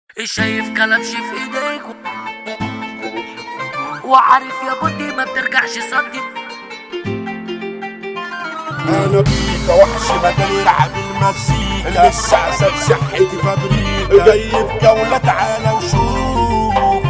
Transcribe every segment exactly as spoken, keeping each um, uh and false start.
شايف كلبش في ايديك وعارف يا بودي ما بترجعش صدي. انا بيك وحش مجال يلعب المزيكا لسه عسل صحتي فابريكا جاي بجولة تعالى وشوف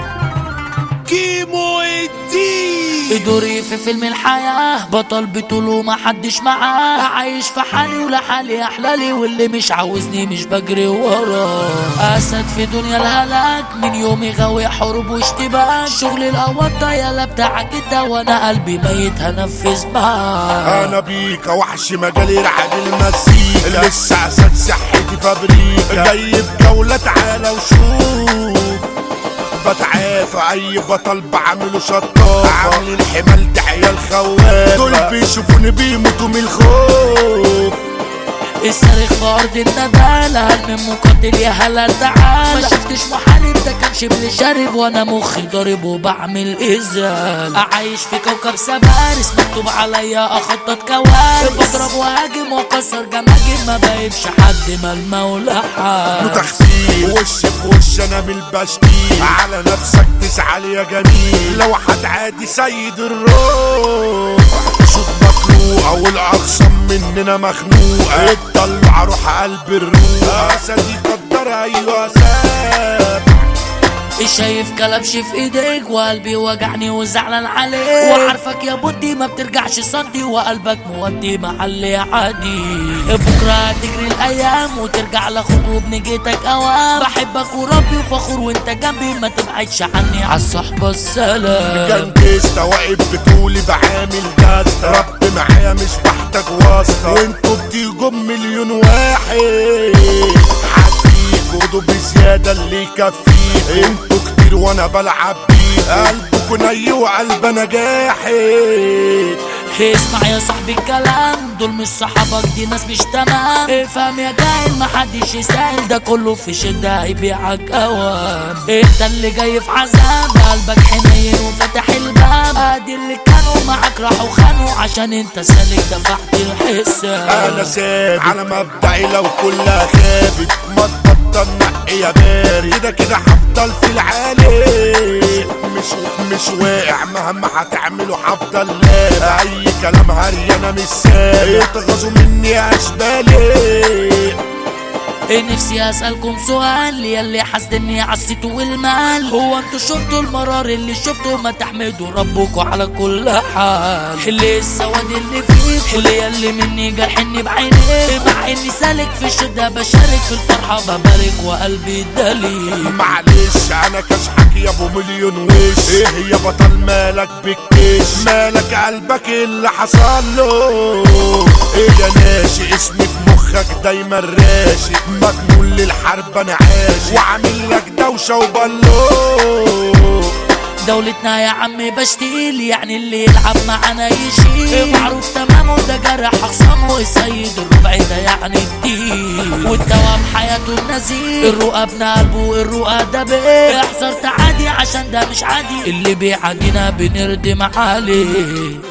كيمو الدين دوري في فيلم الحياة بطل بطوله ما حدش معاه، عايش في حالي ولا حالي احلالي واللي مش عاوزني مش بجري وراه. اسد في دنيا الهلاك من يومي غاوي حروب واشتباك، شغل القواطة يالا بتاعك انت وانا قلبي ميت هنفذ معاك. انا بيك وحش مجال يلعب المزيكا لسه عسل صحتي فابريكا جاي بجولة تعالى وشوف بتعافى اي بطل بعمله شطافة عاملين حمال ده عيال خوافة دول بيشوفوني بيموتوا من الخوف. الصارخ في ارض الندالة هل من مقاتل يا هلا تعالى، ما شفتش محارب ده كان شبل شارب وانا مخي ضارب وبعمل ازال. اعيش في كوكب سبارس مكتوب عليا اخطط كوارث، بضرب وهاجم واكسر جماجم ما بايبش حد ما المولى حال. تخفيل وش في وش انا بالبشكيل على نفسك تسعى يا جميل لو حد عادي سيد الروح صوت مخلوقة والاقسام مننا مخنوقة اتطلع روح قلب الروح اسدي قدر ايوه ساب. شايف كلبش في ايديك وقلبي وجعني وزعلان عليك، وعارفك يا بودي ما بترجعش صدي وقلبك مودي محل عادي. بكره هتجري الايام وترجع لاخوك وبنجيتك اوام، بحبك وربي وفخور وانت جنبي ما تبعدش عني عالصحبه السلام. جنجستا واقف بطولي بعامل جاستا رب معايا مش بحتاج واسطه وانتوا بتيجوا مليون واحد خدوا بزيادة اللي يكفيه انتوا كتير وانا بلعب بيه قلبكوا ني وقلب انا جاحد. اسمع يا صاحبي الكلام دول مش صحابك دي ناس مش تمام، افهم يا جاهل محدش يسأل ده كله في شدة هيبيعك اوام. انت اللي جاي في عذاب قلبك حنين وفتح الباب، ادي اللي كانوا معاك راحوا خانوا عشان انت سالك دفعت الحساب. انا ثابت على مبدئي لو كلها خابت ما تبطل نقي يا باري كده كده هفضل في العالي مش مش واقع مهما هتعملوا هفضل لابع اي كلام هري انا مش سابق اتغاظوا مني يا اشبالي. نفسي اسألكم سؤال ياللي حاسدني عالصيت والمال، هو انتوا شفتوا المرار اللي شفتوا ما تحمدوا ربكوا على كل حال. اللي السواد اللي فيك اللي ياللي مني جرحني بعينيك، مع اني سالك في الشدة بشارك في الفرحة ببارك وقلبي دليل. معلش انا كشحك يا ابو مليون وش ايه يا بطل مالك بالكش مالك قلبك اللي حصل له ايه يا ناشي اسمي في مخك دايما راشي مجنون للحرب انا عاشق وعامل لك دوشه وبلو. دولتنا يا عمي بشتيل يعني اللي يلعب معانا يشيل، معروف تمامه ده جرح اخصامه السيد الربع ده يعني الدين، والدوام حياته النزيل الرؤى ابن قلبه الرؤى ده بيه. احذر تعادي عشان ده مش عادي اللي بيعادينا بنردم عليه.